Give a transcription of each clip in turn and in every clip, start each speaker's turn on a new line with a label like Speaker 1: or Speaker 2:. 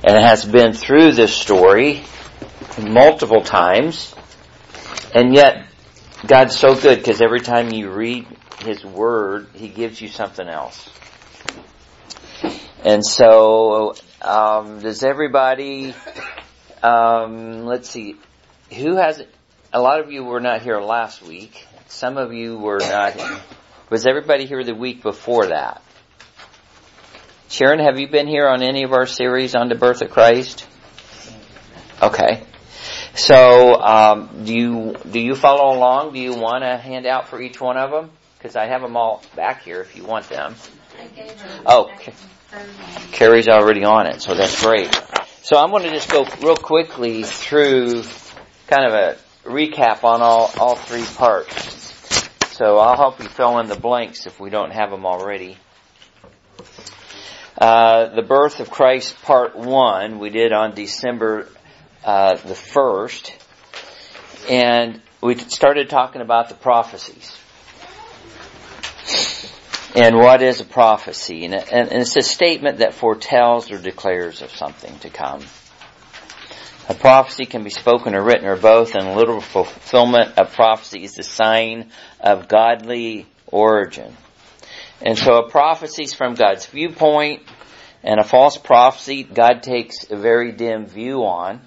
Speaker 1: and has been through this story multiple times. And yet, God's so good because every time you read His Word, He gives you something else. And so, does everybody, let's see, who has, a lot of you were not here last week. Some of you were not, was everybody here the week before that? Sharon, have you been here on any of our series on the birth of Christ? Okay. So, do you follow along? Do you want a handout for each one of them? Because I have them all back here if you want them. Oh, Carrie's already on it, so that's great. So I'm going to just go real quickly through kind of a recap on all three parts. So I'll help you fill in the blanks if we don't have them already. The birth of Christ, part 1, we did on December the 1st, and we started talking about the prophecies. And what is a prophecy? And it's a statement that foretells or declares of something to come. A prophecy can be spoken or written or both, and literal fulfillment of prophecy is the sign of godly origin. And so a prophecy is from God's viewpoint, and a false prophecy God takes a very dim view on.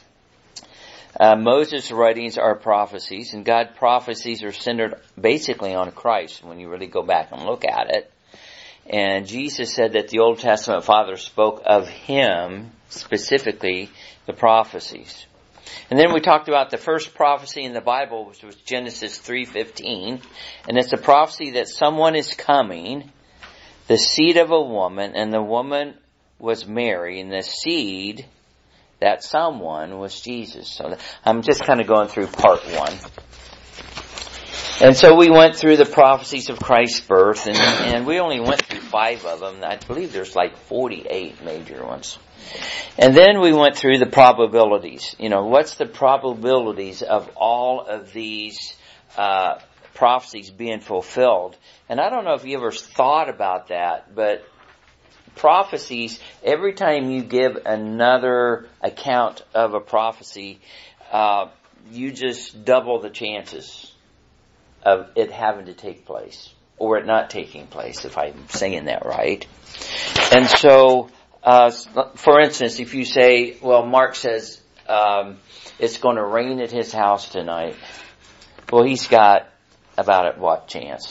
Speaker 1: Moses' writings are prophecies, and God's prophecies are centered basically on Christ when you really go back and look at it. And Jesus said that the Old Testament fathers spoke of Him, specifically the prophecies. And then we talked about the first prophecy in the Bible, which was Genesis 3:15, and it's a prophecy that someone is coming, the seed of a woman, and the woman was Mary, and the seed, that someone, was Jesus. So I'm just kind of going through part 1. And so we went through the prophecies of Christ's birth, and we only went through 5 of them. I believe there's like 48 major ones. And then we went through the probabilities. You know, what's the probabilities of all of these prophecies being fulfilled? And I don't know if you ever thought about that, but prophecies, every time you give another account of a prophecy, you just double the chances of it having to take place, or it not taking place, if I'm saying that right. And so, for instance, if you say, well, Mark says it's going to rain at his house tonight, well, he's got about what chance?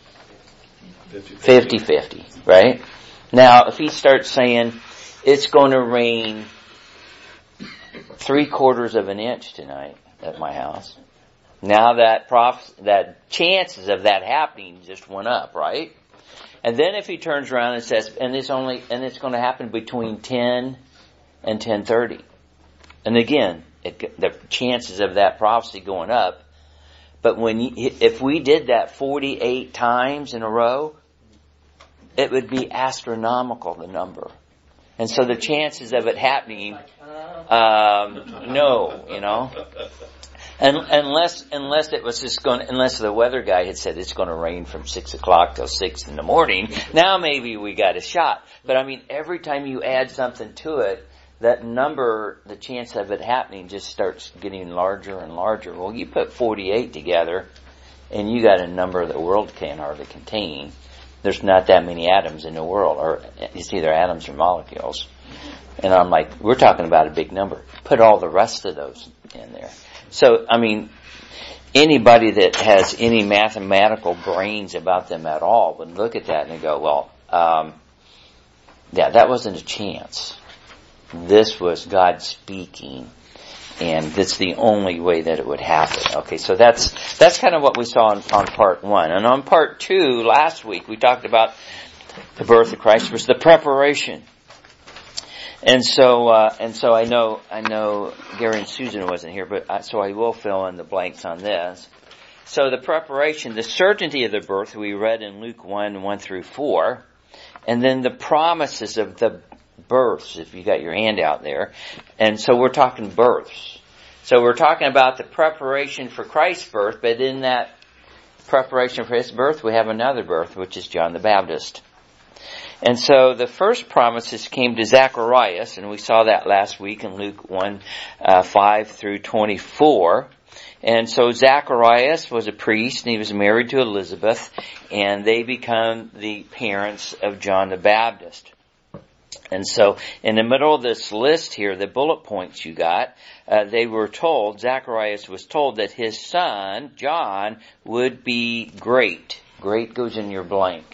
Speaker 1: 50-50, right? Now, if he starts saying, it's going to rain 3/4 of an inch tonight at my house, now that chances of that happening just went up, right? And then if he turns around and says, and it's going to happen between 10 and 10:30. And again, the chances of that prophecy going up. But if we did that 48 times in a row, it would be astronomical, the number. And so the chances of it happening, no, you know. And unless it was just unless the weather guy had said it's going to rain from 6 o'clock till 6 in the morning, now maybe we got a shot. But I mean, every time you add something to it, that number, the chance of it happening just starts getting larger and larger. Well, you put 48 together, and you got a number the world can't hardly contain. There's not that many atoms in the world, or it's either atoms or molecules. And I'm like, we're talking about a big number. Put all the rest of those in there. So, I mean, anybody that has any mathematical brains about them at all would look at that and go, well, yeah, that wasn't a chance. This was God speaking, and that's the only way that it would happen. Okay, so that's kind of what we saw on part 1. And on part 2, last week, we talked about the birth of Christ was the preparation. And so I know Gary and Susan wasn't here, but so I will fill in the blanks on this. So the preparation, the certainty of the birth, we read in Luke 1:1-4, and then the promises of the births, if you got your hand out there. And so we're talking births. So we're talking about the preparation for Christ's birth, but in that preparation for His birth, we have another birth, which is John the Baptist. And so the first promises came to Zacharias, and we saw that last week in Luke 1, 5 through 24. And so Zacharias was a priest, and he was married to Elizabeth, and they become the parents of John the Baptist. And so in the middle of this list here, the bullet points you got, Zacharias was told that his son, John, would be great. Great goes in your blank.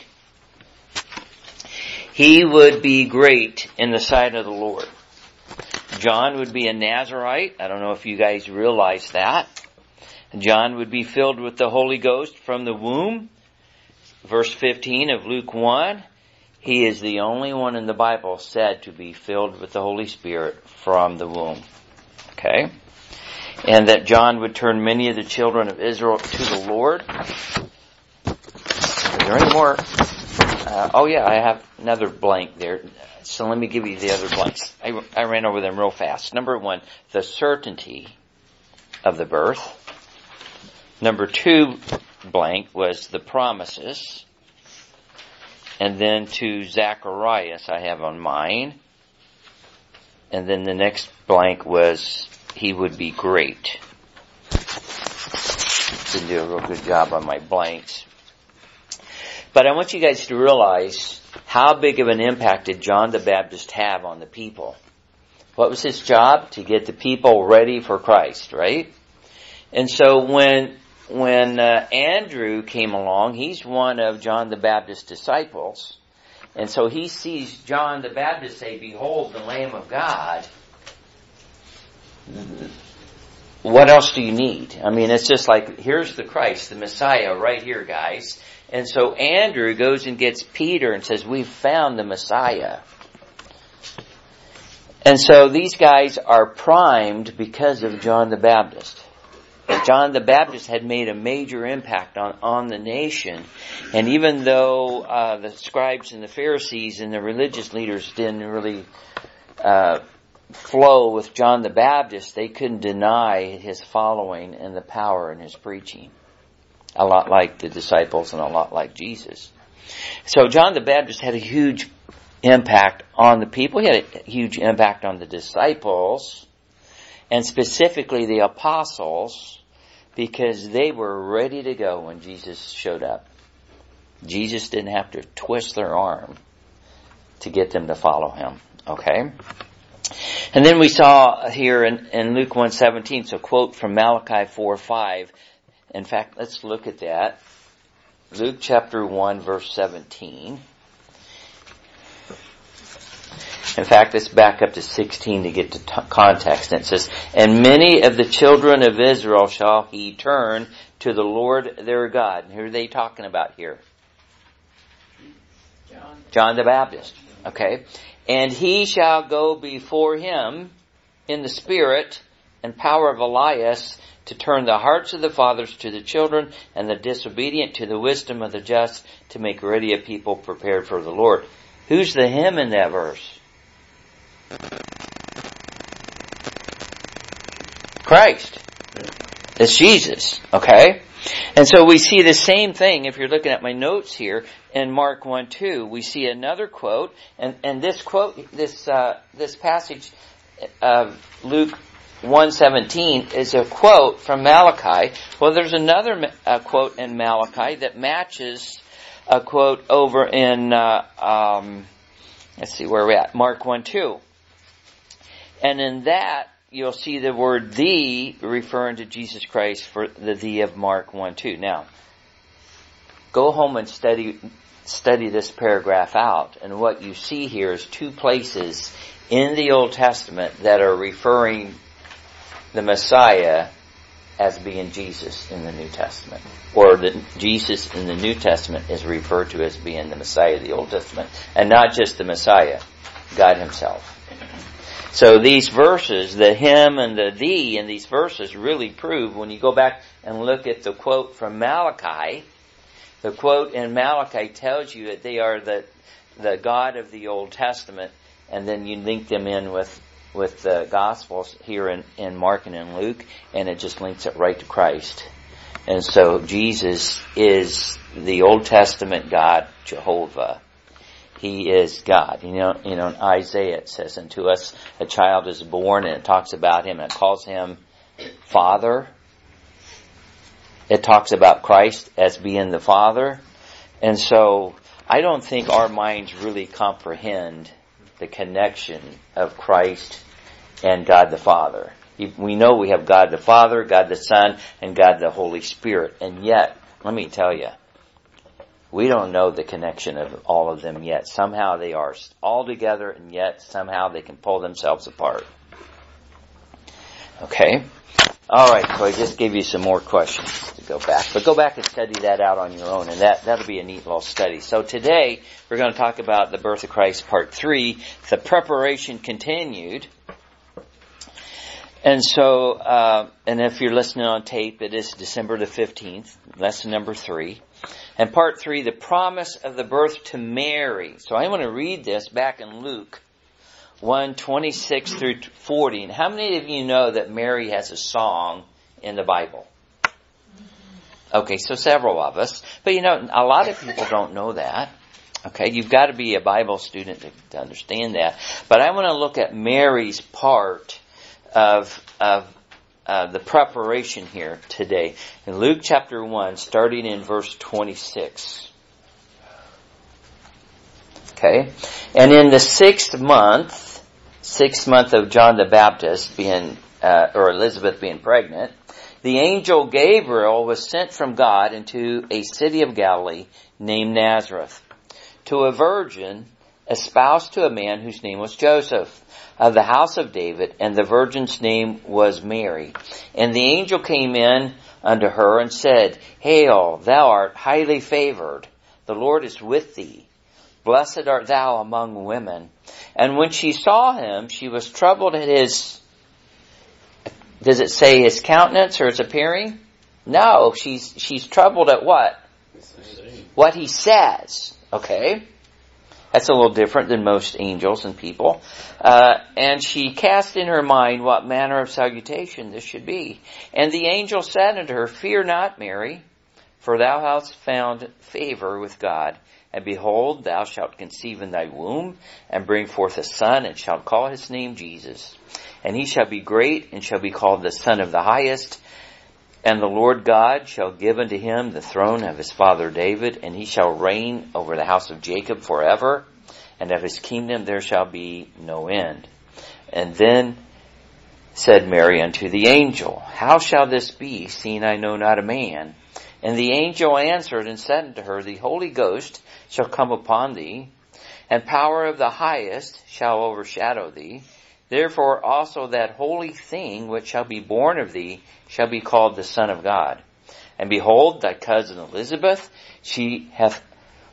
Speaker 1: He would be great in the sight of the Lord. John would be a Nazirite. I don't know if you guys realize that. John would be filled with the Holy Ghost from the womb. Verse 15 of Luke 1, he is the only one in the Bible said to be filled with the Holy Spirit from the womb. Okay? And that John would turn many of the children of Israel to the Lord. Is there any more? I have another blank there. So let me give you the other blanks. I ran over them real fast. Number 1, the certainty of the birth. Number 2 blank was the promises. And then to Zacharias I have on mine. And then the next blank was he would be great. Didn't do a real good job on my blanks. But I want you guys to realize how big of an impact did John the Baptist have on the people. What was his job? To get the people ready for Christ, right? And so when Andrew came along, he's one of John the Baptist's disciples. And so he sees John the Baptist say, "Behold the Lamb of God." What else do you need? I mean, it's just like, here's the Christ, the Messiah right here, guys. And so Andrew goes and gets Peter and says, "We've found the Messiah." And so these guys are primed because of John the Baptist. John the Baptist had made a major impact on the nation. And even though the scribes and the Pharisees and the religious leaders didn't really flow with John the Baptist, they couldn't deny his following and the power in his preaching. A lot like the disciples and a lot like Jesus. So John the Baptist had a huge impact on the people. He had a huge impact on the disciples, and specifically the apostles, because they were ready to go when Jesus showed up. Jesus didn't have to twist their arm to get them to follow him. Okay? And then we saw here in Luke 1:17, so quote from Malachi 4:5. In fact, let's look at that. Luke chapter 1 verse 17. In fact, let's back up to 16 to get to context. And it says, "And many of the children of Israel shall he turn to the Lord their God." And who are they talking about here? John the Baptist. Okay. "And he shall go before him in the spirit and power of Elias to turn the hearts of the fathers to the children and the disobedient to the wisdom of the just, to make ready a people prepared for the Lord." Who's the him in that verse? Christ. It's Jesus. Okay? And so we see the same thing, if you're looking at my notes here, in Mark 1:2. We see another quote, and this quote, this passage of Luke 1:17 is a quote from Malachi. Well, there's another quote in Malachi that matches a quote over in, let's see where we're at, Mark 1:2. And in that, you'll see the word "thee" referring to Jesus Christ for the "thee" of Mark 1:2. Now, go home and study this paragraph out, and what you see here is two places in the Old Testament that are referring the Messiah as being Jesus in the New Testament. Or that Jesus in the New Testament is referred to as being the Messiah of the Old Testament. And not just the Messiah, God himself. So these verses, the him and the thee in these verses really prove, when you go back and look at the quote from Malachi, the quote in Malachi tells you that they are the God of the Old Testament, and then you link them in with the Gospels here in Mark and in Luke, and it just links it right to Christ. And so Jesus is the Old Testament God, Jehovah, He is God. You know, in Isaiah it says, unto us a child is born, and it talks about him, and it calls him Father. It talks about Christ as being the Father. And so I don't think our minds really comprehend the connection of Christ and God the Father. We know we have God the Father, God the Son, and God the Holy Spirit. And yet, let me tell you, we don't know the connection of all of them yet. Somehow they are all together, and yet somehow they can pull themselves apart. Okay? Alright, so I just gave you some more questions to go back. But go back and study that out on your own, and that'll be a neat little study. So today, we're going to talk about the birth of Christ, part 3, the preparation continued. And so, and if you're listening on tape, it is December the 15th, lesson number 3. And part 3, the promise of the birth to Mary. So I want to read this back in Luke 1:26 through 40. And how many of you know that Mary has a song in the Bible? Okay, so several of us. But you know, a lot of people don't know that. Okay, you've got to be a Bible student to understand that. But I want to look at Mary's part of the preparation here today. In Luke chapter 1, starting in verse 26. Okay? And in the sixth month of John the Baptist being, or Elizabeth being pregnant, the angel Gabriel was sent from God into a city of Galilee named Nazareth, to a virgin espoused to a man whose name was Joseph, of the house of David, and the virgin's name was Mary. And the angel came in unto her and said, Hail, thou art highly favored. The Lord is with thee. Blessed art thou among women. And when she saw him, she was troubled at his, does it say his countenance or his appearing? No, she's troubled at what? What he says. Okay. That's a little different than most angels and people. And she cast in her mind what manner of salutation this should be. And the angel said unto her, Fear not, Mary, for thou hast found favor with God. And behold, thou shalt conceive in thy womb, and bring forth a son, and shalt call his name Jesus. And he shall be great, and shall be called the Son of the Highest. And the Lord God shall give unto him the throne of his father David, and he shall reign over the house of Jacob forever, and of his kingdom there shall be no end. And then said Mary unto the angel, How shall this be, seeing I know not a man? And the angel answered and said unto her, The Holy Ghost shall come upon thee, and power of the highest shall overshadow thee. Therefore also that holy thing which shall be born of thee shall be called the Son of God. And behold, thy cousin Elizabeth, she hath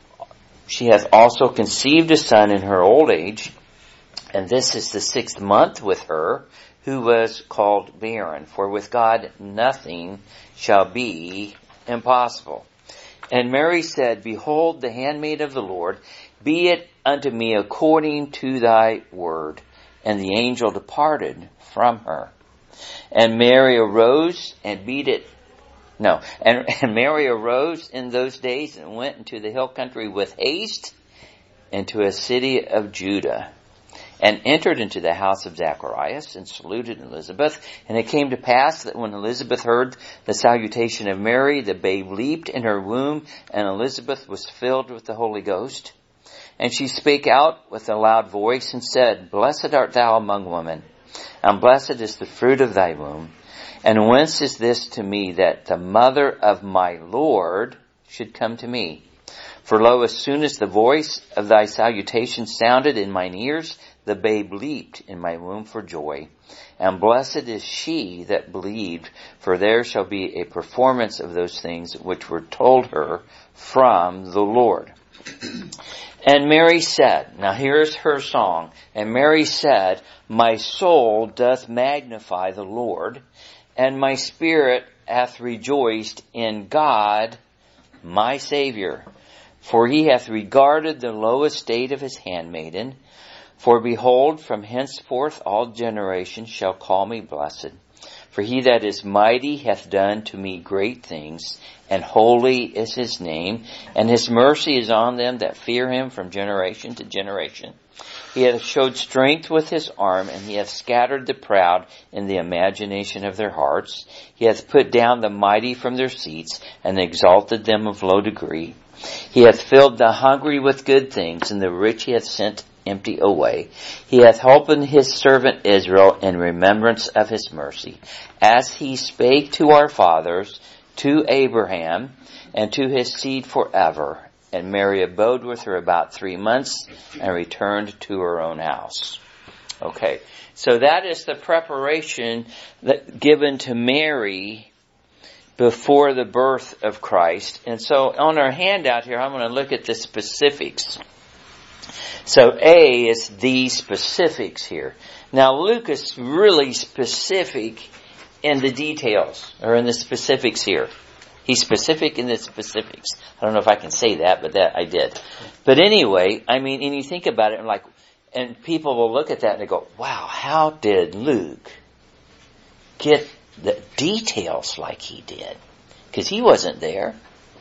Speaker 1: also conceived a son in her old age, and this is the 6th month with her, who was called barren. For with God nothing shall be impossible. And Mary said, Behold, the handmaid of the Lord, be it unto me according to thy word. And the angel departed from her. And Mary arose and Mary arose in those days and went into the hill country with haste into a city of Judah, and entered into the house of Zacharias, and saluted Elizabeth. And it came to pass that when Elizabeth heard the salutation of Mary, the babe leaped in her womb, and Elizabeth was filled with the Holy Ghost. And she spake out with a loud voice, and said, Blessed art thou among women, and blessed is the fruit of thy womb. And whence is this to me, that the mother of my Lord should come to me? For lo, as soon as the voice of thy salutation sounded in mine ears, the babe leaped in my womb for joy. And blessed is she that believed, for there shall be a performance of those things which were told her from the Lord. And Mary said, now here's her song. And Mary said, My soul doth magnify the Lord, and my spirit hath rejoiced in God my Savior. For he hath regarded the low estate of his handmaiden. For behold, from henceforth all generations shall call me blessed. For he that is mighty hath done to me great things, and holy is his name, and his mercy is on them that fear him from generation to generation. He hath showed strength with his arm, and he hath scattered the proud in the imagination of their hearts. He hath put down the mighty from their seats, and exalted them of low degree. He hath filled the hungry with good things, and the rich he hath sent empty away. He hath holpen his servant Israel in remembrance of his mercy, as he spake to our fathers, to Abraham, and to his seed forever. And Mary abode with her about 3 months, and returned to her own house. Okay, so that is the preparation that given to Mary before the birth of Christ. And so on our handout here, I'm going to look at the specifics. So A is the specifics here. Now Luke is really specific in the details, or in the specifics here. He's specific in the specifics. I don't know if I can say that, but that I did. But anyway, I mean, and you think about it, and people will look at that and they go, wow, how did Luke get the details like he did? Because he wasn't there.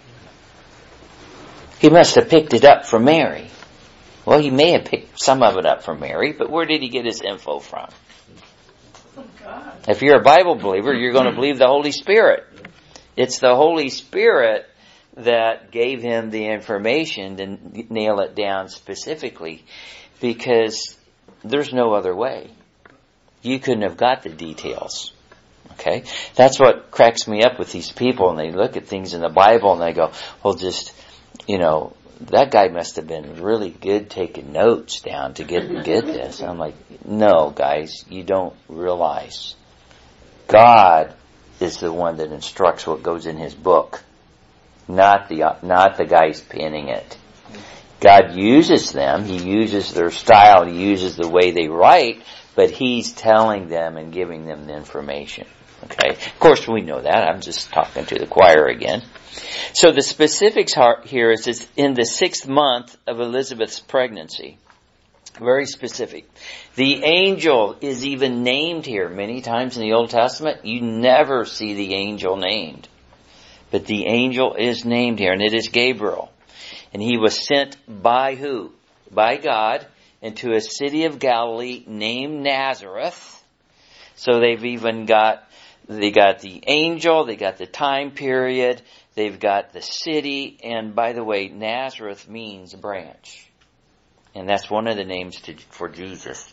Speaker 1: He must have picked it up from Mary. Well, he may have picked some of it up from Mary, but where did he get his info from? God. If you're a Bible believer, you're going to believe the Holy Spirit. It's the Holy Spirit that gave him the information to nail it down specifically, because there's no other way. You couldn't have got the details. Okay? That's what cracks me up with these people, and they look at things in the Bible and they go, well, just, that guy must have been really good taking notes down to get this. I'm like, no, guys, you don't realize. God is the one that instructs what goes in his book, not the guys penning it. God uses them. He uses their style. He uses the way they write, but he's telling them and giving them the information. Okay? Of course, we know that. I'm just talking to the choir again. So the specifics here is it's in the 6th month of Elizabeth's pregnancy. Very specific. The angel is even named here. Many times in the Old Testament, you never see the angel named. But the angel is named here, and it is Gabriel. And he was sent by who? By God, into a city of Galilee named Nazareth. So they got the angel, they got the time period, they've got the city, and by the way, Nazareth means branch. And that's one of the names for Jesus.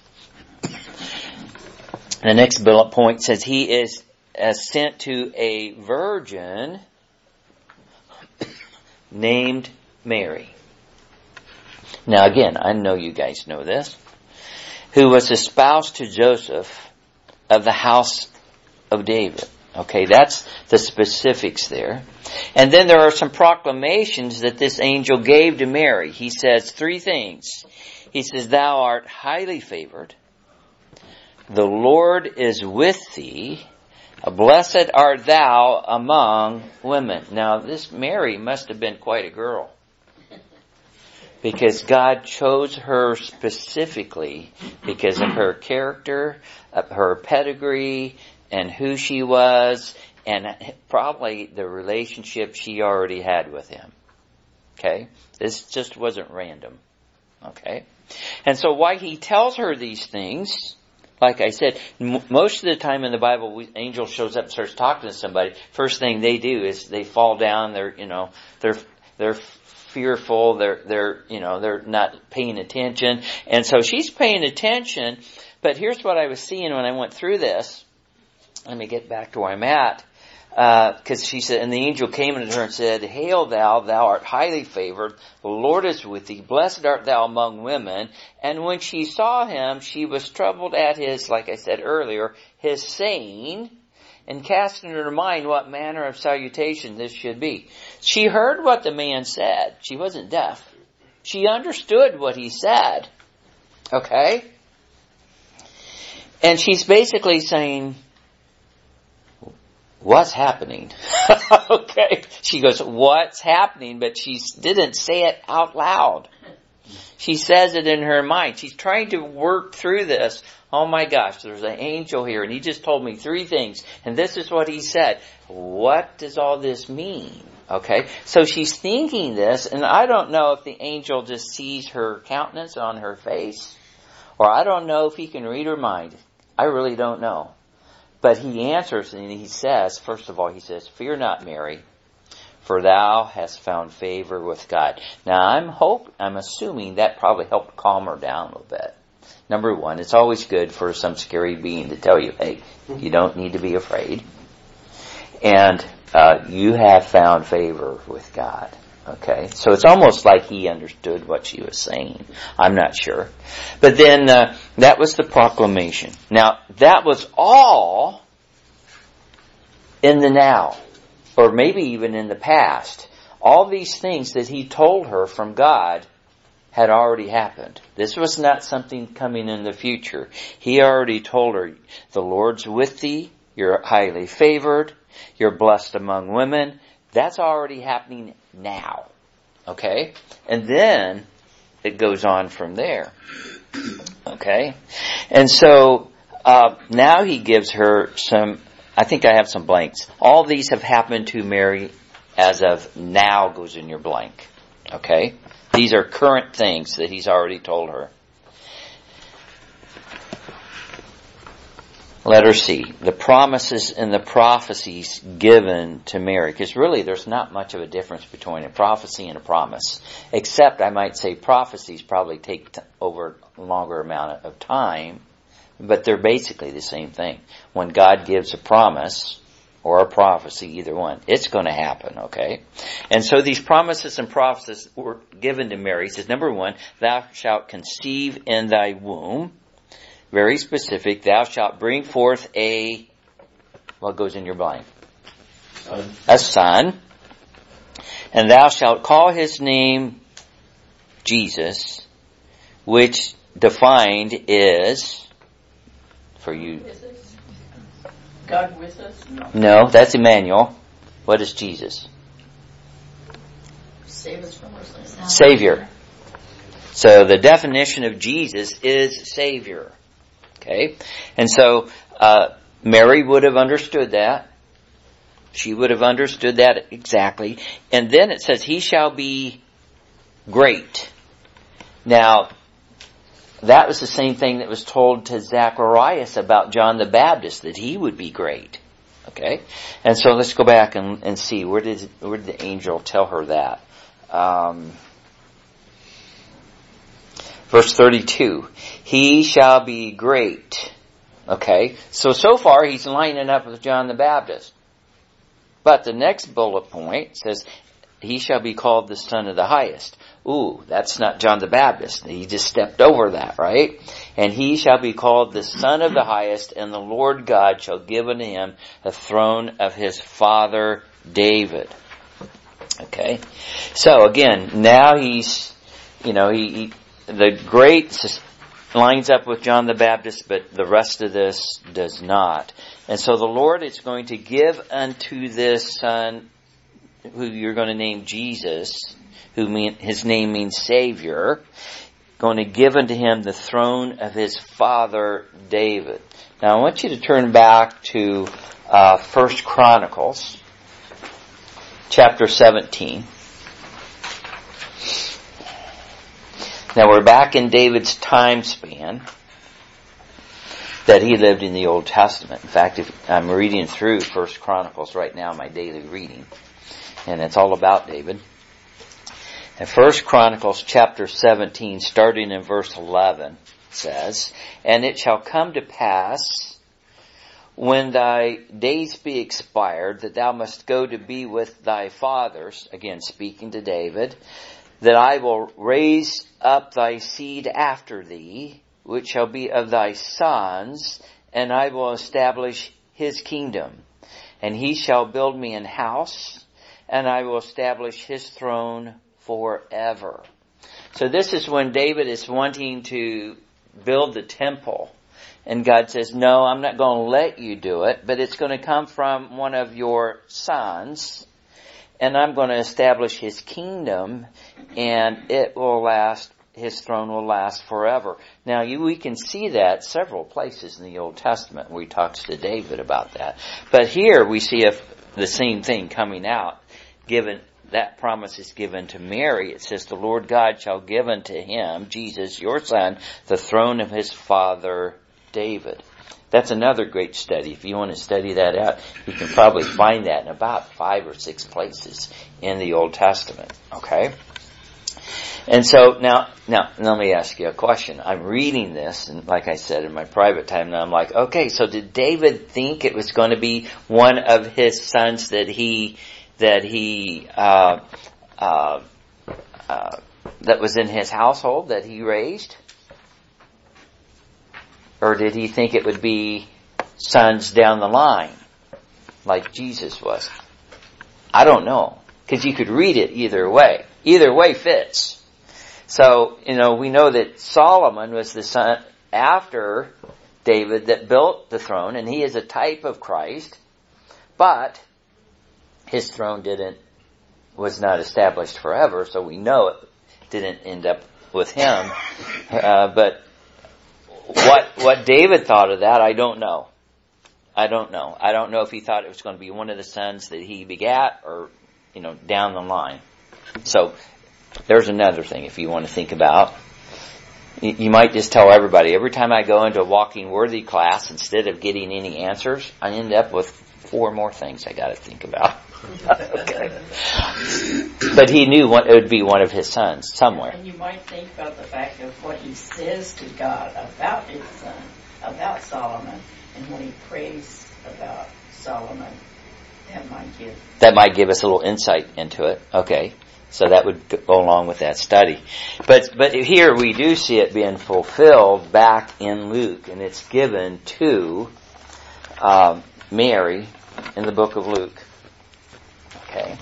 Speaker 1: The next bullet point says he is sent to a virgin named Mary. Now again, I know you guys know this. Who was espoused to Joseph of the house of David. Okay, that's the specifics there. And then there are some proclamations that this angel gave to Mary. He says 3 things. He says, thou art highly favored. The Lord is with thee. Blessed art thou among women. Now, this Mary must have been quite a girl, because God chose her specifically because of her character, of her pedigree, and who she was, and probably the relationship she already had with him. Okay? This just wasn't random. Okay? And so why he tells her these things, like I said, most of the time in the Bible, angel shows up and starts talking to somebody. First thing they do is they fall down. They're fearful. They're not paying attention. And so she's paying attention. But here's what I was seeing when I went through this. Let me get back to where I'm at. Because she said, and the angel came unto her and said, Hail thou art highly favored, the Lord is with thee, blessed art thou among women. And when she saw him, she was troubled at his, like I said earlier, his saying, and cast in her mind what manner of salutation this should be. She heard what the man said. She wasn't deaf. She understood what he said. Okay? And she's basically saying, what's happening? Okay. She goes, what's happening? But she didn't say it out loud. She says it in her mind. She's trying to work through this. Oh my gosh, there's an angel here and he just told me 3 things and this is what he said. What does all this mean? Okay, so she's thinking this, and I don't know if the angel just sees her countenance on her face, or I don't know if he can read her mind. I really don't know. But he answers and he says, first of all, he says, "Fear not, Mary, for thou hast found favor with God." Now I'm assuming that probably helped calm her down a little bit. Number one, it's always good for some scary being to tell you, hey, you don't need to be afraid. And you have found favor with God. Okay, so it's almost like he understood what she was saying. I'm not sure. But then that was the proclamation. Now, that was all in the now, or maybe even in the past. All these things that he told her from God had already happened. This was not something coming in the future. He already told her, the Lord's with thee, you're highly favored, you're blessed among women. That's already happening now. Okay? And then it goes on from there. Okay? And so now he gives her some, I think I have some blanks. All these have happened to Mary as of now goes in your blank. Okay? These are current things that he's already told her. Letter C, the promises and the prophecies given to Mary. Because really there's not much of a difference between a prophecy and a promise. Except I might say prophecies probably take over a longer amount of time. But they're basically the same thing. When God gives a promise or a prophecy, either one, it's going to happen, okay? And so these promises and prophecies were given to Mary. He says, number one, thou shalt conceive in thy womb. Very specific. Thou shalt bring forth what goes in your blank? A son. And thou shalt call his name Jesus, which defined is, for you.
Speaker 2: God with us?
Speaker 1: No, that's Emmanuel. What is Jesus?
Speaker 2: Save us from our sins.
Speaker 1: Savior. So the definition of Jesus is Savior. Okay? And so Mary would have understood that. She would have understood that exactly. And then it says, he shall be great. Now, that was the same thing that was told to Zacharias about John the Baptist, that he would be great. Okay? And so let's go back and see, where did the angel tell her that? Verse 32, he shall be great. Okay? So far he's lining up with John the Baptist. But the next bullet point says, he shall be called the Son of the Highest. Ooh, that's not John the Baptist. He just stepped over that, right? And he shall be called the Son of the Highest, and the Lord God shall give unto him the throne of his father David. Okay? So again, now he's, the great lines up with John the Baptist, but the rest of this does not. And so the Lord is going to give unto this son, who you're going to name Jesus, his name means Savior, going to give unto him the throne of his father David. Now I want you to turn back to 1 Chronicles, chapter 17. Now we're back in David's time span that he lived in the Old Testament. In fact, if I'm reading through 1 Chronicles right now, my daily reading, and it's all about David. And 1 Chronicles chapter 17, starting in verse 11, says, and it shall come to pass, when thy days be expired, that thou must go to be with thy fathers, again speaking to David, that I will raise up thy seed after thee, which shall be of thy sons, and I will establish his kingdom. And he shall build me an house, and I will establish his throne forever. So this is when David is wanting to build the temple. And God says, no, I'm not going to let you do it, but it's going to come from one of your sons, and I'm going to establish his kingdom, and it will last his throne will last forever. Now, we can see that several places in the Old Testament where he talks to David about that. But here we see the same thing coming out. Given that promise is given to Mary, it says, the Lord God shall give unto him, Jesus, your son, the throne of his father David. That's another great study. If you want to study that out, you can probably find that in about 5 or 6 places in the Old Testament. Okay? And so now let me ask you a question. I'm reading this, and like I said, in my private time, and I'm like, okay, so did David think it was going to be one of his sons that was in his household that he raised? Or did he think it would be sons down the line, like Jesus was? I don't know. Because you could read it either way. Either way fits. So, we know that Solomon was the son after David that built the throne, and he is a type of Christ, but his throne was not established forever, so we know it didn't end up with him. But what David thought of that, I don't know. I don't know if he thought it was going to be one of the sons that he begat or, down the line. So, there's another thing if you want to think about. You might just tell everybody, every time I go into a Walking Worthy class, instead of getting any answers, I end up with 4 more things I got to think about. Okay. But he knew it would be one of his sons somewhere.
Speaker 2: And you might think about the fact of what he says to God about his son, about Solomon, and when he prays about Solomon, that might give us a little insight into it. Okay. So that would go along with that study. But here we do see it being fulfilled back in Luke, and it's given to Mary in the book of Luke. Okay.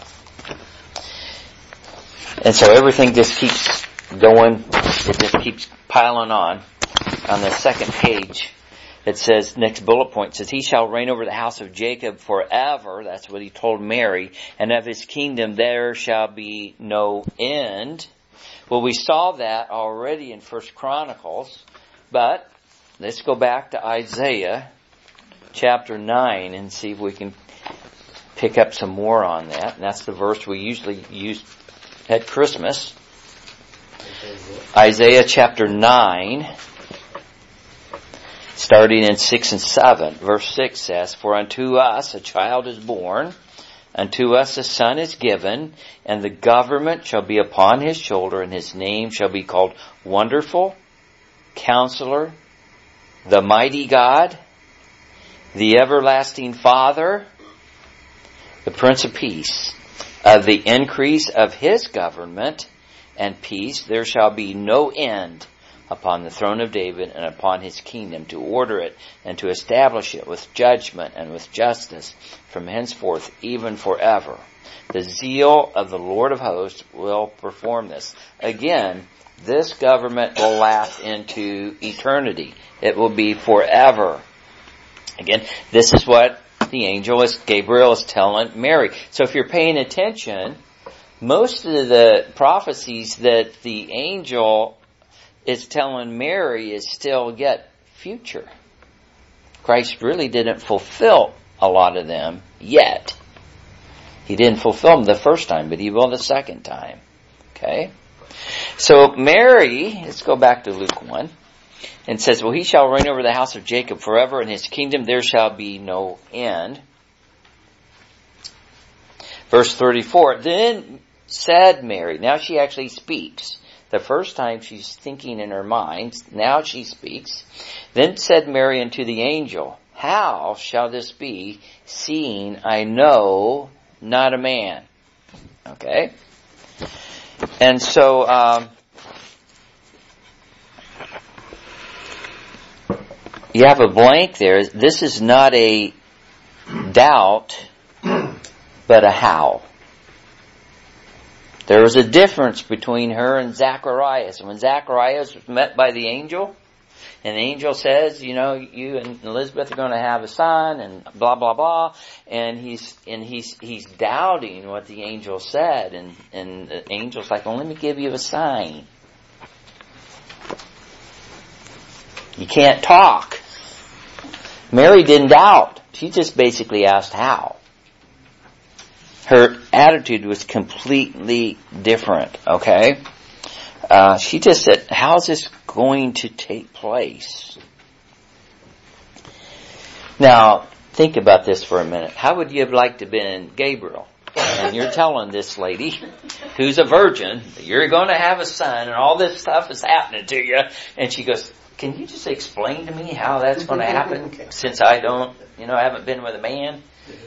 Speaker 2: And so everything just keeps going, it just keeps piling on. On the second page, it says, next bullet point says, he shall reign over the house of Jacob forever. That's what he told Mary. And of his kingdom there shall be no end. Well, we saw that already in 1 Chronicles. But let's go back to Isaiah chapter 9 and see if we can pick up some more on that. And that's the verse we usually use at Christmas. Isaiah chapter 9. Starting in 6 and 7, verse 6 says, for unto us a child is born, unto us a son is given, and the government shall be upon his shoulder, and his name shall be called Wonderful, Counselor, the Mighty God, the Everlasting Father, the Prince of Peace. Of the increase of his government and peace there shall be no end, upon the throne of David and upon his kingdom, to order it and to establish it with judgment and with justice from henceforth even forever. The zeal of the Lord of hosts will perform this. Again, this government will last into eternity. It will be forever. Again, this is what the angel Gabriel is telling Mary. So if you're paying attention, most of the prophecies that the angel is telling Mary is still yet future. Christ really didn't fulfill a lot of them yet. He didn't fulfill them the first time, but he will the second time. Okay? So Mary, let's go back to Luke 1, and says, well, he shall reign over the house of Jacob forever, and his kingdom there shall be no end. Verse 34, then said Mary, now she actually speaks. The first time she's thinking in her mind, now she speaks. Then said Mary unto the angel, how shall this be, seeing I know not a man? Okay? And so, you have a blank there. This is not a doubt, but a how. There was a difference between her and Zacharias. When Zacharias was met by the angel, and the angel says, you and Elizabeth are going to have a son, and blah blah blah, and he's doubting what the angel said, and the angel's like, well, let me give you a sign.
Speaker 1: You can't talk. Mary didn't doubt. She just basically asked how. Her attitude was completely different, okay? She just said, how's this going to take place? Now, think about this for a minute. How would you have liked to have been Gabriel? And you're telling this lady, who's a virgin, that you're going to have a son and all this stuff is happening to you. And she goes, can you just explain to me how that's going to happen since I don't, I haven't been with a man?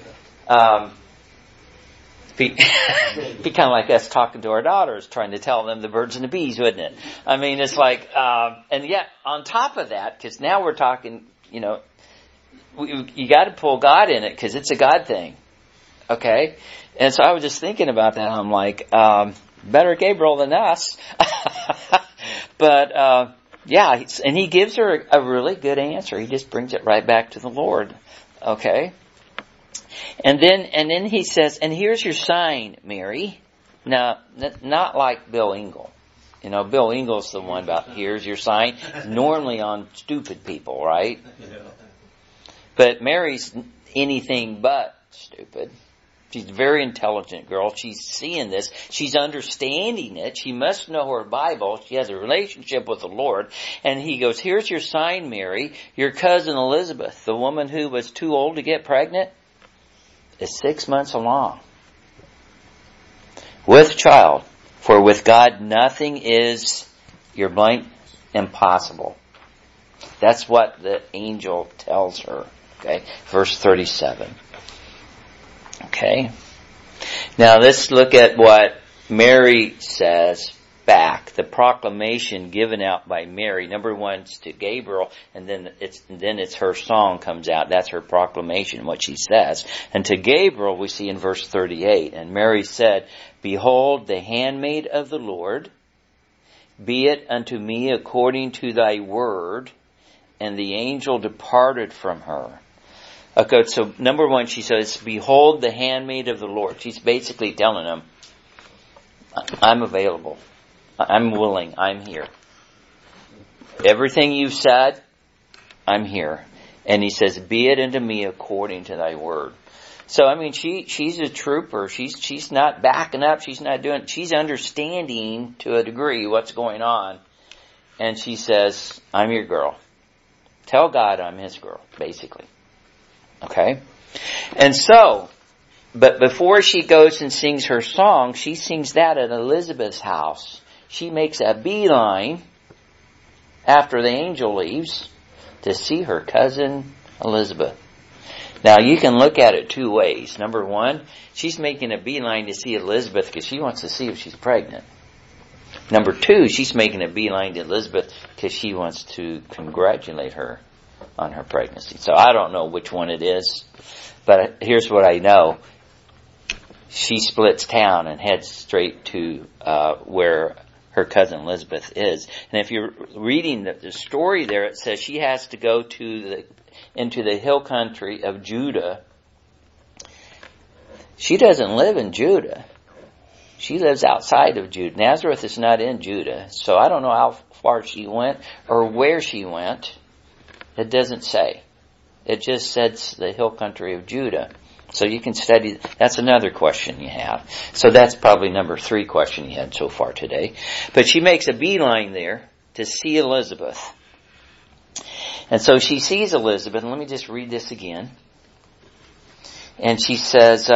Speaker 1: Be kind of like us talking to our daughters, trying to tell them the birds and the bees, wouldn't it? I mean, it's like, and yet on top of that, because now we're talking, you got to pull God in it because it's a God thing. Okay? And so I was just thinking about that. I'm like, better Gabriel than us. But, yeah, and he gives her a really good answer. He just brings it right back to the Lord. Okay? And then he says, and here's your sign, Mary. Now, not like Bill Engel. Bill Engel's the one about, here's your sign. Normally on stupid people, right? But Mary's anything but stupid. She's a very intelligent girl. She's seeing this. She's understanding it. She must know her Bible. She has a relationship with the Lord. And he goes, here's your sign, Mary. Your cousin Elizabeth, the woman who was too old to get pregnant, is 6 months along with child. For with God nothing is, your blank, impossible. That's what the angel tells her. Okay, verse 37. Okay. Now let's look at what Mary says back. The proclamation given out by Mary. Number one, it's to Gabriel, and then it's her song comes out. That's her proclamation, what she says. And to Gabriel, we see in verse 38, and Mary said, behold, the handmaid of the Lord, be it unto me according to thy word. And the angel departed from her. Okay, so number one, she says, behold the handmaid of the Lord. She's basically telling him, I'm available. I'm willing. I'm here. Everything you've said, I'm here. And he says, be it unto me according to thy word. So, I mean, she's a trooper. She's not backing up. She's understanding to a degree what's going on. And she says, I'm your girl. Tell God I'm his girl, basically. Okay? And so, but before she goes and sings her song, she sings that at Elizabeth's house. She makes a beeline after the angel leaves to see her cousin Elizabeth. Now, you can look at it two ways. Number one, she's making a beeline to see Elizabeth because she wants to see if she's pregnant. Number two, she's making a beeline to Elizabeth because she wants to congratulate her on her pregnancy. So I don't know which one it is, but here's what I know. She splits town and heads straight to where her cousin Elizabeth is. And if you're reading the story there, it says she has to go into the hill country of Judah. She doesn't live in Judah. She lives outside of Judah. Nazareth is not in Judah, so I don't know how far she went or where she went. It doesn't say. It just says the hill country of Judah. So you can study. That's another question you have. So that's probably number 3 question you had so far today. But she makes a beeline there to see Elizabeth. And so she sees Elizabeth, and let me just read this again. And she says,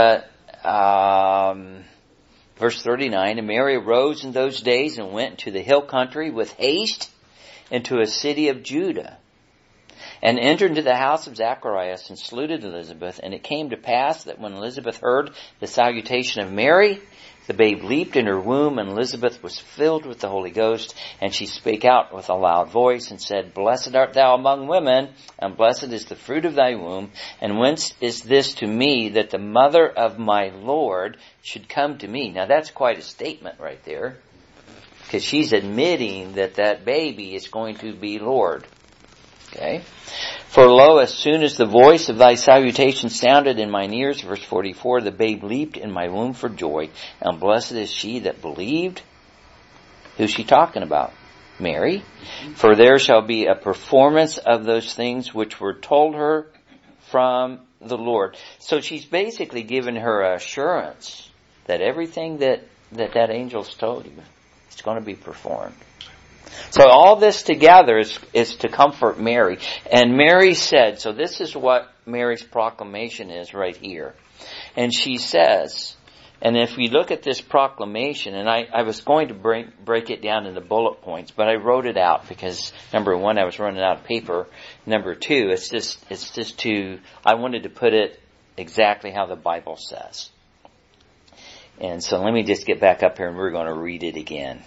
Speaker 1: verse 39, and Mary arose in those days and went to the hill country with haste into a city of Judah, and entered into the house of Zacharias and saluted Elizabeth. And it came to pass that when Elizabeth heard the salutation of Mary, the babe leaped in her womb, and Elizabeth was filled with the Holy Ghost. And she spake out with a loud voice and said, Blessed art thou among women, and blessed is the fruit of thy womb. And whence is this to me that the mother of my Lord should come to me? Now that's quite a statement right there, because she's admitting that that baby is going to be Lord. Okay. For lo, as soon as the voice of thy salutation sounded in mine ears, verse 44, the babe leaped in my womb for joy, and blessed is she that believed. Who's she talking about? Mary, for there shall be a performance of those things which were told her from the Lord. So she's basically given her assurance that everything that angel's told you is going to be performed. So all this together is to comfort Mary. And Mary said, so this is what Mary's proclamation is right here. And she says, and if we look at this proclamation, and I was going to break it down into bullet points, but I wrote it out because, number one, I was running out of paper. Number two, I wanted to put it exactly how the Bible says. And so let me just get back up here and we're going to read it again.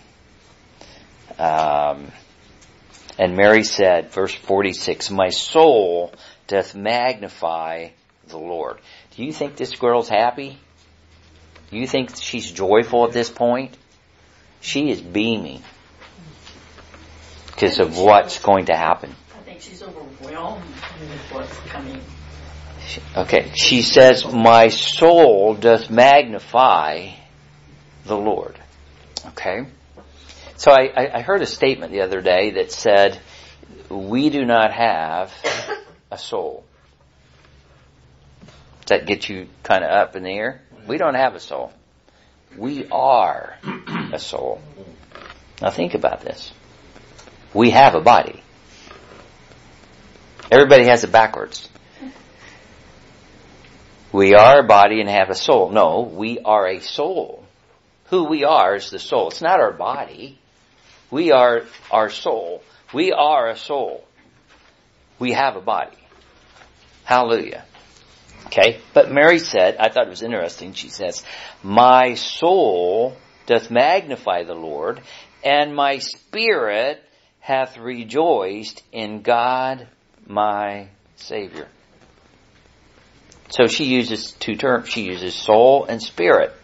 Speaker 1: And Mary said, verse 46, my soul doth magnify the Lord. Do you think this girl's happy? Do you think she's joyful at this point? She is beaming because of what's going to happen.
Speaker 3: I think she's overwhelmed with what's coming.
Speaker 1: Okay, she says, my soul doth magnify the Lord. Okay? So I heard a statement the other day that said, we do not have a soul. Does that get you kind of up in the air? We don't have a soul. We are a soul. Now think about this. We have a body. Everybody has it backwards. We are a body and have a soul. No, we are a soul. Who we are is the soul. It's not our body. We are our soul. We are a soul. We have a body. Hallelujah. Okay, but Mary said, I thought it was interesting, she says, my soul doth magnify the Lord, and my spirit hath rejoiced in God my Savior. So she uses two terms. She uses soul and spirit.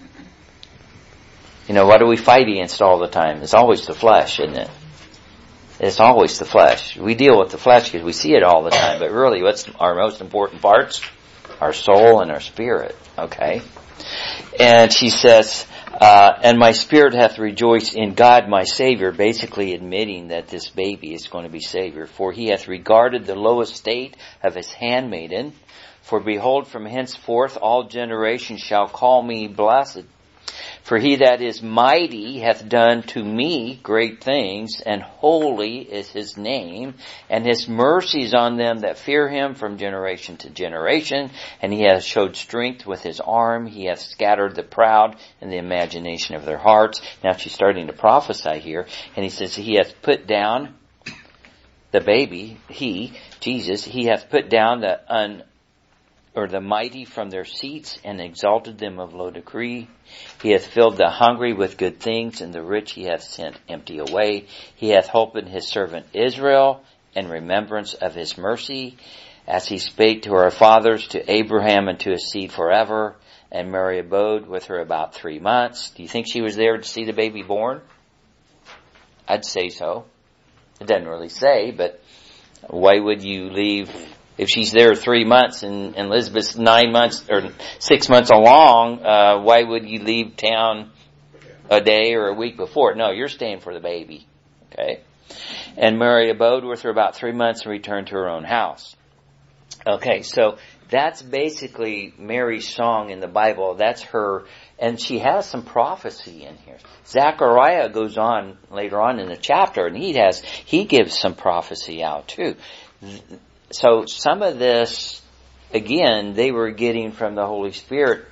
Speaker 1: You know, what do we fight against all the time? It's always the flesh, isn't it? It's always the flesh. We deal with the flesh because we see it all the time, but really what's our most important parts? Our soul and our spirit, okay? And she says, and my spirit hath rejoiced in God my Savior, basically admitting that this baby is going to be Savior. For he hath regarded the low estate of his handmaiden. For behold, from henceforth all generations shall call me blessed. For he that is mighty hath done to me great things, and holy is his name, and his mercies on them that fear him from generation to generation. And he hath showed strength with his arm. He hath scattered the proud in the imagination of their hearts. Now she's starting to prophesy here. And he says, he hath put down the baby, Jesus, he hath put down the mighty from their seats and exalted them of low degree. He hath filled the hungry with good things, and the rich he hath sent empty away. He hath holpen his servant Israel in remembrance of his mercy, as he spake to our fathers, to Abraham, and to his seed forever. And Mary abode with her about 3 months. Do you think she was there to see the baby born? I'd say so. It doesn't really say, but why would you leave? If she's there 3 months and Elizabeth's 9 months or 6 months along, why would you leave town a day or a week before? No, you're staying for the baby. Okay. And Mary abode with her about 3 months and returned to her own house. Okay, so that's basically Mary's song in the Bible. That's her, and she has some prophecy in here. Zechariah goes on later on in the chapter, and he gives some prophecy out too. So some of this, again, they were getting from the Holy Spirit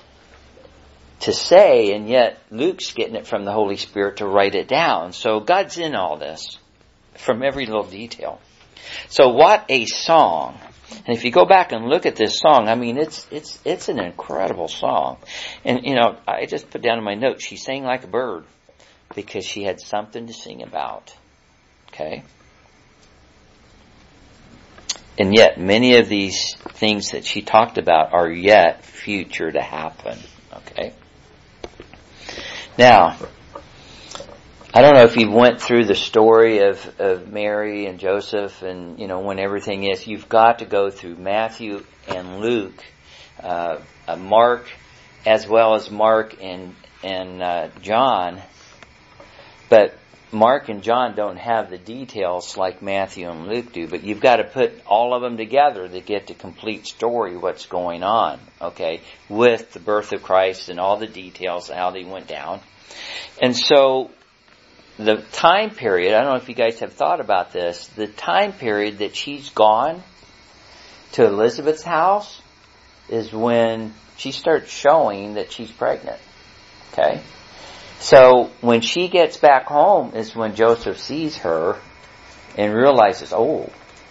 Speaker 1: to say, and yet Luke's getting it from the Holy Spirit to write it down. So God's in all this, from every little detail. So what a song. And if you go back and look at this song, I mean, it's an incredible song. And, you know, I just put down in my notes, she sang like a bird because she had something to sing about. Okay? And yet, many of these things that she talked about are yet future to happen. Okay? Now, I don't know if you went through the story of Mary and Joseph and, you know, when everything is. You've got to go through Matthew and Luke, Mark, as well as Mark and John. But Mark and John don't have the details like Matthew and Luke do, but you've got to put all of them together to get the complete story, what's going on, okay, with the birth of Christ and all the details, how they went down. And so, the time period, I don't know if you guys have thought about this, the time period that she's gone to Elizabeth's house is when she starts showing that she's pregnant, okay? So, when she gets back home is when Joseph sees her and realizes, oh,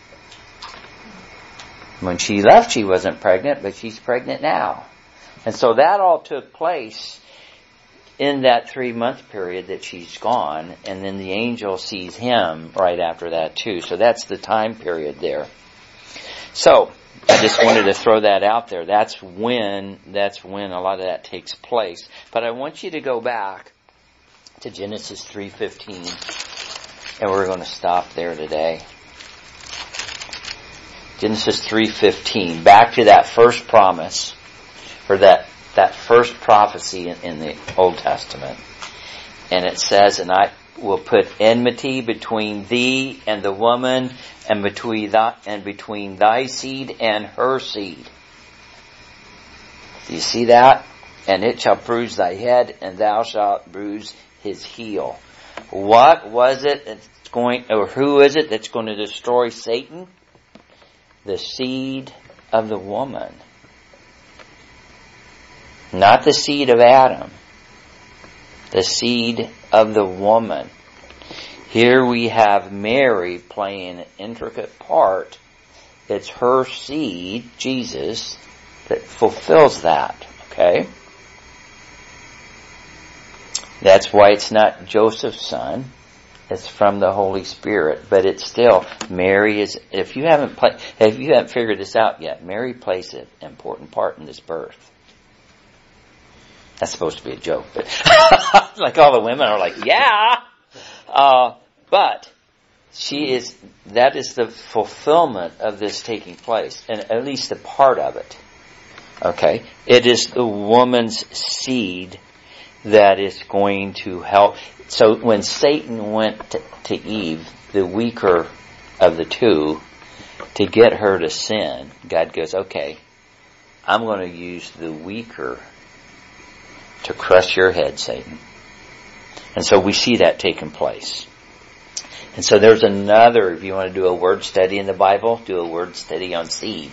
Speaker 1: when she left she wasn't pregnant, but she's pregnant now. And so that all took place in that 3-month period that she's gone, and then the angel sees him right after that too. So that's the time period there. So, I just wanted to throw that out there. That's when a lot of that takes place. But I want you to go back to Genesis 3:15, and we're going to stop there today. Genesis 3:15, back to that first promise, or that first prophecy in the Old Testament. And it says, and I will put enmity between thee and the woman, and between thy seed and her seed. Do you see that? And it shall bruise thy head, and thou shalt bruise his heel. What was it who is it that's going to destroy Satan? The seed of the woman. Not the seed of Adam. The seed of the woman. Here we have Mary playing an intricate part. It's her seed, Jesus, that fulfills that. Okay? That's why it's not Joseph's son. It's from the Holy Spirit. But it's still, Mary is, if you haven't figured this out yet, Mary plays an important part in this birth. That's supposed to be a joke, but like all the women are like, yeah! But that is the fulfillment of this taking place, and at least a part of it. Okay? It is the woman's seed that is going to help. So when Satan went to Eve, the weaker of the two, to get her to sin, God goes, okay, I'm going to use the weaker to crush your head, Satan. And so we see that taking place. And so there's another, if you want to do a word study in the Bible, do a word study on seed.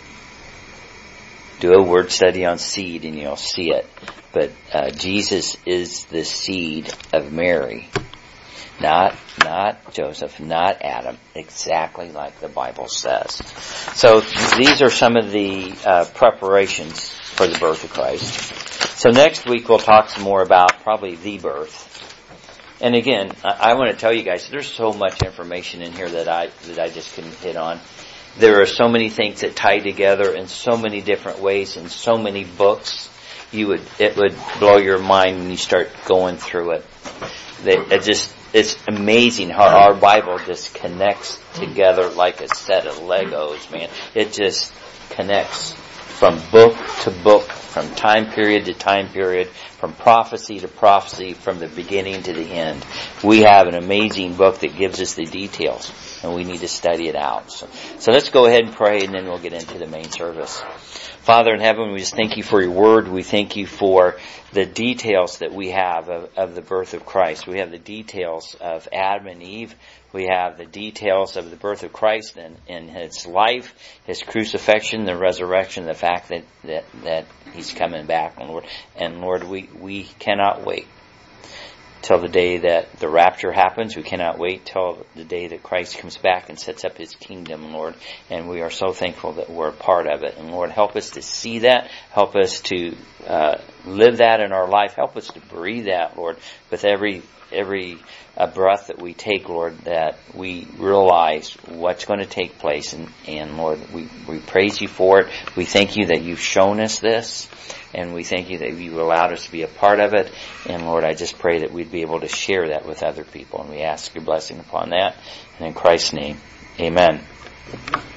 Speaker 1: Do a word study on seed and you'll see it. But Jesus is the seed of Mary. Not Joseph, not Adam. Exactly like the Bible says. So these are some of the preparations for the birth of Christ. So next week we'll talk some more about probably the birth. And again, I want to tell you guys, there's so much information in here that I just couldn't hit on. There are so many things that tie together in so many different ways in so many books. It would blow your mind when you start going through it. It's amazing how our Bible just connects together like a set of Legos, man. It just connects from book to book, from time period to time period, from prophecy to prophecy, from the beginning to the end. We have an amazing book that gives us the details, and we need to study it out. So let's go ahead and pray, and then we'll get into the main service. Father in heaven, we just thank you for your word. We thank you for the details that we have of the birth of Christ. We have the details of Adam and Eve. We have the details of the birth of Christ and his life, his crucifixion, the resurrection, the fact that he's coming back, Lord. And Lord, we cannot wait till the day that the rapture happens. We cannot wait till the day that Christ comes back and sets up his kingdom, Lord. And we are so thankful that we're a part of it. And Lord, help us to see that. Help us to live that in our life. Help us to breathe that, Lord, with every breath that we take, Lord, that we realize what's going to take place. And Lord, we praise you for it. We thank you that you've shown us this. And we thank you that you allowed us to be a part of it. And Lord, I just pray that we'd be able to share that with other people. And we ask your blessing upon that. And in Christ's name, amen.